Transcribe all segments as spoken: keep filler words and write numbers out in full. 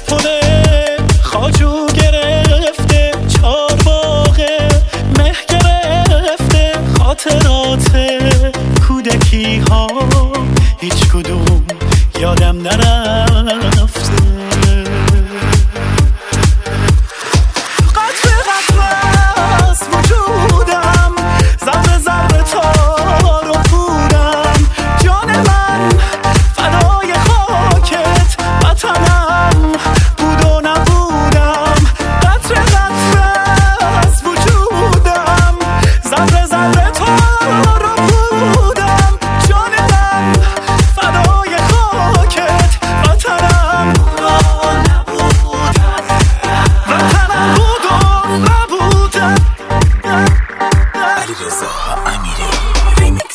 از پل خاجو گرفته چار باغه مه گرفته خاطرات کودکی ها هیچ کدوم یادم نرفته. قطر قطر از وجودم ذره ذره تار و پودم جان من فدای خاکت وطنم بود و نبودم. قطر قطر از وجودم ذره ذره تار و پودم جان من فدای خاکت وطنم بود و نبودم. وطنم بود و نبودم. علیرضا امیری ریمیکس.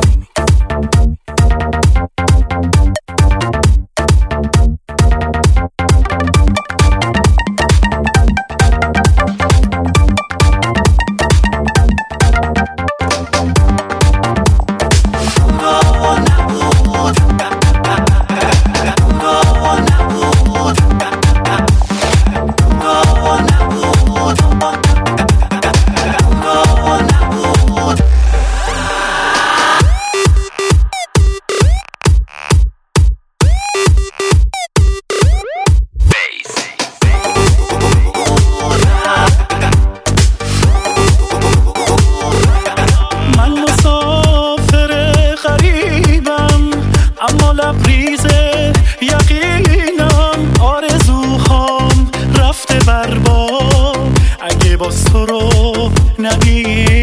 اما لبریز یقینم آرزوهام رفته برباد اگه باز تو رو نبینم.